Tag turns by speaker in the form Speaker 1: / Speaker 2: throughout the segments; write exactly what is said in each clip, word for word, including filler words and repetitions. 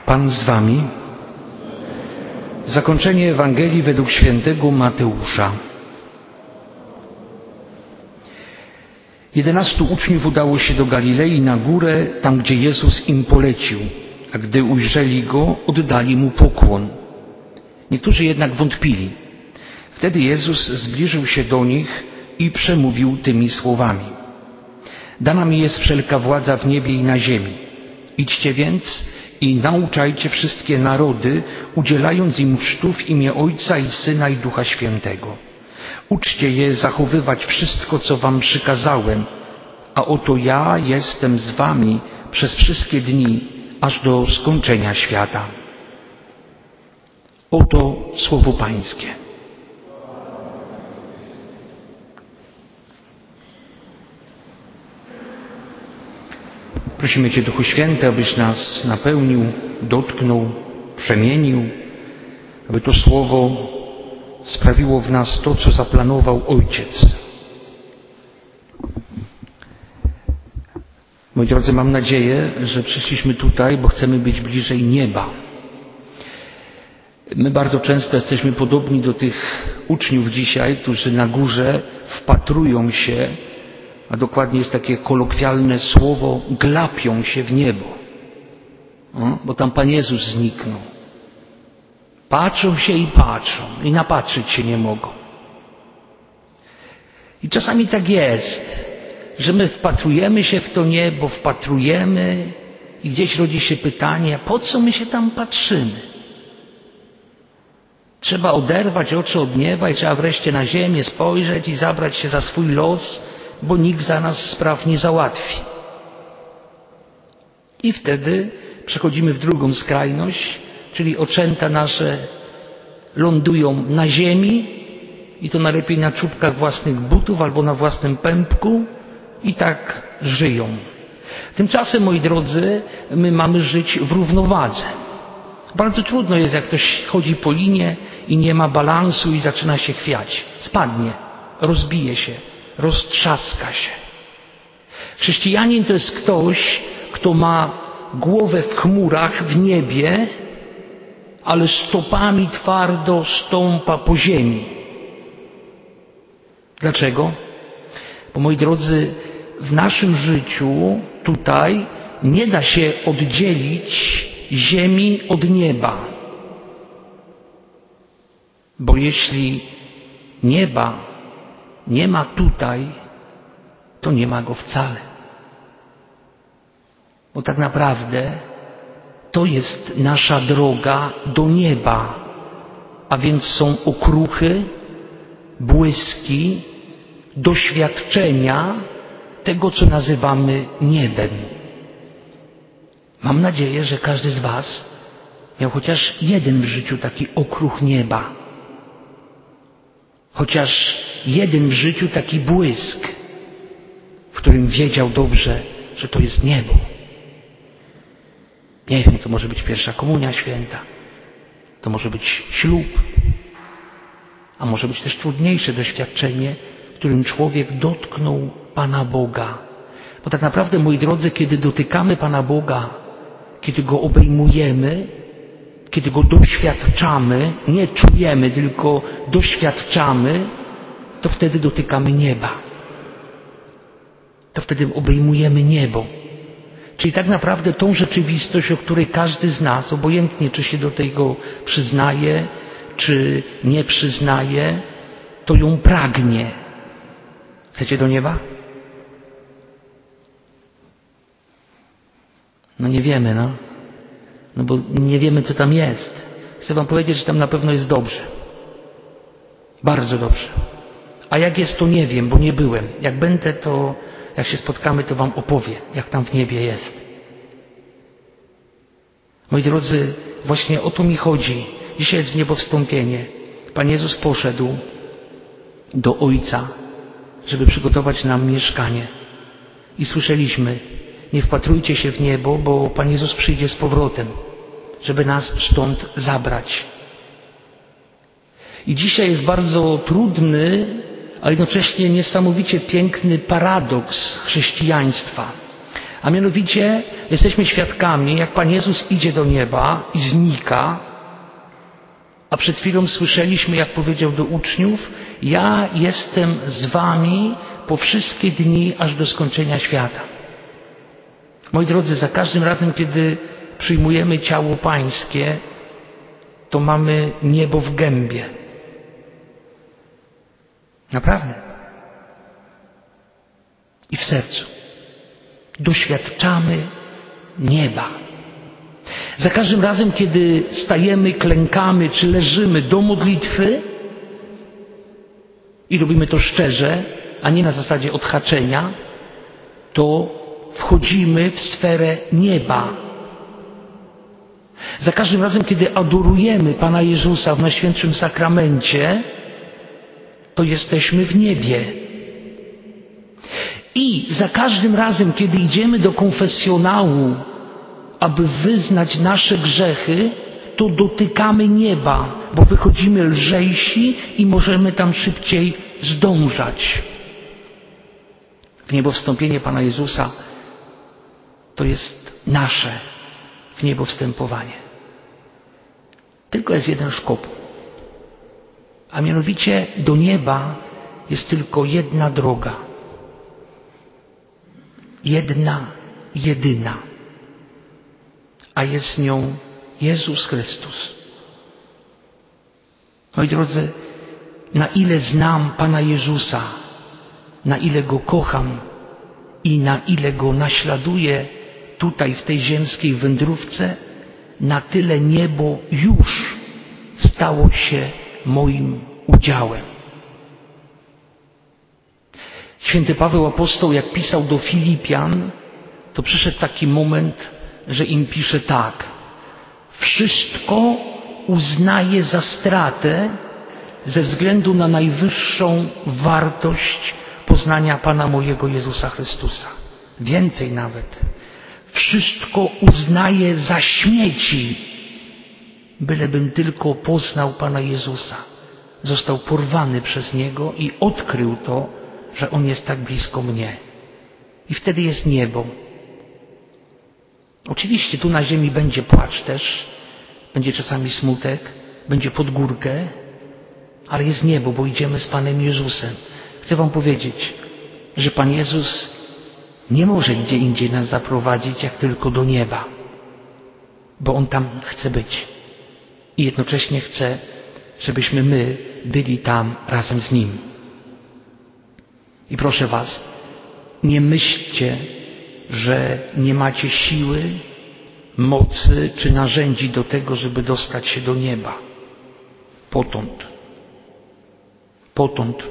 Speaker 1: Pan z wami. Zakończenie Ewangelii według świętego Mateusza. Jedenastu uczniów udało się do Galilei na górę, tam gdzie Jezus im polecił, a gdy ujrzeli Go, oddali Mu pokłon. Niektórzy jednak wątpili. Wtedy Jezus zbliżył się do nich i przemówił tymi słowami. Dana mi jest wszelka władza w niebie i na ziemi. Idźcie więc i nauczajcie wszystkie narody, udzielając im chrztu w imię Ojca i Syna i Ducha Świętego. Uczcie je zachowywać wszystko, co wam przykazałem, a oto ja jestem z wami przez wszystkie dni, aż do skończenia świata. Oto słowo Pańskie. Prosimy Cię, Duchu Święty, abyś nas napełnił, dotknął, przemienił, aby to słowo sprawiło w nas to, co zaplanował Ojciec. Moi drodzy, mam nadzieję, że przyszliśmy tutaj, bo chcemy być bliżej nieba. My bardzo często jesteśmy podobni do tych uczniów dzisiaj, którzy na górze wpatrują się, a dokładnie jest takie kolokwialne słowo, glapią się w niebo. O, bo tam Pan Jezus zniknął. Patrzą się i patrzą i napatrzeć się nie mogą. I czasami tak jest, że my wpatrujemy się w to niebo, wpatrujemy i gdzieś rodzi się pytanie, po co my się tam patrzymy? Trzeba oderwać oczy od nieba i trzeba wreszcie na ziemię spojrzeć i zabrać się za swój los, bo nikt za nas spraw nie załatwi. I wtedy przechodzimy w drugą skrajność, czyli oczęta nasze lądują na ziemi i to najlepiej na czubkach własnych butów albo na własnym pępku i tak żyją. Tymczasem, moi drodzy, my mamy żyć w równowadze. Bardzo trudno jest, jak ktoś chodzi po linie i nie ma balansu i zaczyna się chwiać. Spadnie, rozbije się, roztrzaska się. Chrześcijanin to jest ktoś, kto ma głowę w chmurach, w niebie, ale stopami twardo stąpa po ziemi. Dlaczego? Bo, moi drodzy, w naszym życiu tutaj nie da się oddzielić ziemi od nieba. Bo jeśli nieba nie ma tutaj, to nie ma go wcale. Bo tak naprawdę to jest nasza droga do nieba, a więc są okruchy, błyski, doświadczenia tego, co nazywamy niebem. Mam nadzieję, że każdy z was miał chociaż jeden w życiu taki okruch nieba. Chociaż jeden w życiu taki błysk, w którym wiedział dobrze, że to jest niebo. Nie wiem, to może być pierwsza komunia święta, to może być ślub, a może być też trudniejsze doświadczenie, w którym człowiek dotknął Pana Boga. Bo tak naprawdę, moi drodzy, kiedy dotykamy Pana Boga, kiedy Go obejmujemy, kiedy Go doświadczamy, nie czujemy, tylko doświadczamy, to wtedy dotykamy nieba. To wtedy obejmujemy niebo. Czyli tak naprawdę tą rzeczywistość, o której każdy z nas, obojętnie czy się do tego przyznaje, czy nie przyznaje, to ją pragnie. Chcecie do nieba? No nie wiemy, no. No bo nie wiemy, co tam jest. Chcę wam powiedzieć, że tam na pewno jest dobrze. Bardzo dobrze. A jak jest, to nie wiem, bo nie byłem. Jak będę, to jak się spotkamy, to wam opowie, jak tam w niebie jest. Moi drodzy, właśnie o to mi chodzi. Dzisiaj jest w niebo wstąpienie. Pan Jezus poszedł do Ojca, żeby przygotować nam mieszkanie. I słyszeliśmy, nie wpatrujcie się w niebo, bo Pan Jezus przyjdzie z powrotem, żeby nas stąd zabrać. I dzisiaj jest bardzo trudny, ale jednocześnie niesamowicie piękny paradoks chrześcijaństwa. A mianowicie jesteśmy świadkami, jak Pan Jezus idzie do nieba i znika, a przed chwilą słyszeliśmy, jak powiedział do uczniów: ja jestem z wami po wszystkie dni, aż do skończenia świata. Moi drodzy, za każdym razem, kiedy przyjmujemy ciało Pańskie, to mamy niebo w gębie. Naprawdę. I w sercu. Doświadczamy nieba. Za każdym razem, kiedy stajemy, klękamy czy leżymy do modlitwy i robimy to szczerze, a nie na zasadzie odhaczenia, to wchodzimy w sferę nieba. Za każdym razem, kiedy adorujemy Pana Jezusa w Najświętszym Sakramencie, to jesteśmy w niebie. I za każdym razem, kiedy idziemy do konfesjonału, aby wyznać nasze grzechy, to dotykamy nieba, bo wychodzimy lżejsi i możemy tam szybciej zdążać. W niebo wstąpienie Pana Jezusa to jest nasze w niebo wstępowanie. Tylko jest jeden szkopuł. A mianowicie do nieba jest tylko jedna droga. Jedna, jedyna. A jest nią Jezus Chrystus. Moi drodzy, na ile znam Pana Jezusa, na ile Go kocham i na ile Go naśladuję tutaj w tej ziemskiej wędrówce, na tyle niebo już stało się moim udziałem. Święty Paweł Apostoł, jak pisał do Filipian, to przyszedł taki moment, że im pisze tak: wszystko uznaję za stratę ze względu na najwyższą wartość poznania Pana mojego Jezusa Chrystusa. Więcej nawet. Wszystko uznaję za śmieci, bylebym tylko poznał Pana Jezusa. Został porwany przez Niego i odkrył to, że On jest tak blisko mnie. I wtedy jest niebo. Oczywiście tu na ziemi będzie płacz też, będzie czasami smutek, będzie pod górkę, ale jest niebo, bo idziemy z Panem Jezusem. Chcę wam powiedzieć, że Pan Jezus nie może gdzie indziej nas zaprowadzić, jak tylko do nieba, bo On tam chce być. I jednocześnie chce, żebyśmy my byli tam razem z Nim. I proszę was, nie myślcie, że nie macie siły, mocy czy narzędzi do tego, żeby dostać się do nieba. Potąd. Potąd.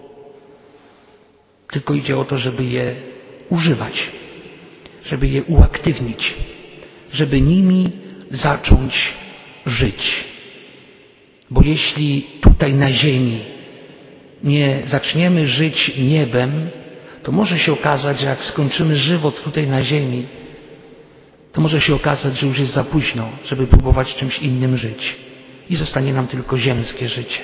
Speaker 1: Tylko idzie o to, żeby je używać, żeby je uaktywnić, żeby nimi zacząć żyć. Bo jeśli tutaj na ziemi nie zaczniemy żyć niebem, to może się okazać, że jak skończymy żywot tutaj na ziemi, to może się okazać, że już jest za późno, żeby próbować czymś innym żyć. I zostanie nam tylko ziemskie życie.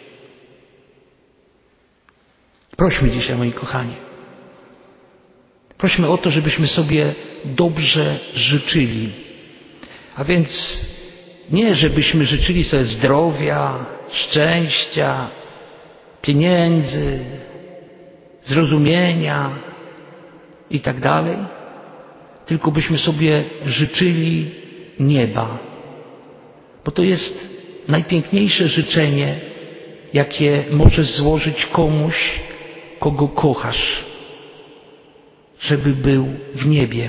Speaker 1: Prośmy dzisiaj, moi kochani. Prośmy o to, żebyśmy sobie dobrze życzyli. A więc nie, żebyśmy życzyli sobie zdrowia, szczęścia, pieniędzy, zrozumienia i tak dalej, tylko byśmy sobie życzyli nieba. Bo to jest najpiękniejsze życzenie, jakie możesz złożyć komuś, kogo kochasz, żeby był w niebie.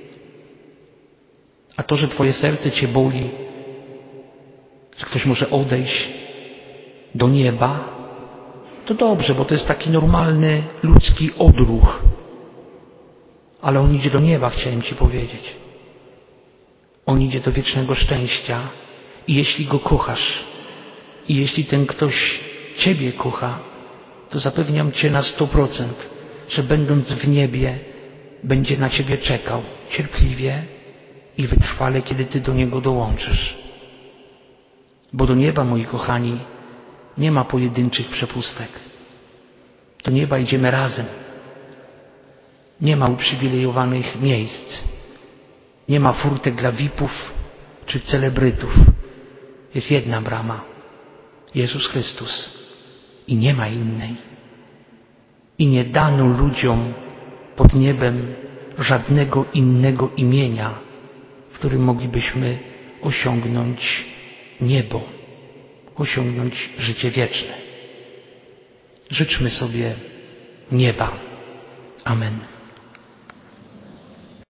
Speaker 1: A to, że twoje serce cię boli, że ktoś może odejść do nieba, to dobrze, bo to jest taki normalny ludzki odruch. Ale on idzie do nieba, chciałem ci powiedzieć. On idzie do wiecznego szczęścia i jeśli go kochasz i jeśli ten ktoś ciebie kocha, to zapewniam cię na sto procent, że będąc w niebie będzie na ciebie czekał cierpliwie i wytrwale, kiedy ty do niego dołączysz. Bo do nieba, moi kochani, nie ma pojedynczych przepustek. Do nieba idziemy razem. Nie ma uprzywilejowanych miejsc. Nie ma furtek dla V I P-ów czy celebrytów. Jest jedna brama. Jezus Chrystus. I nie ma innej. I nie dano ludziom pod niebem żadnego innego imienia, w którym moglibyśmy osiągnąć niebo, osiągnąć życie wieczne. Życzmy sobie nieba. Amen.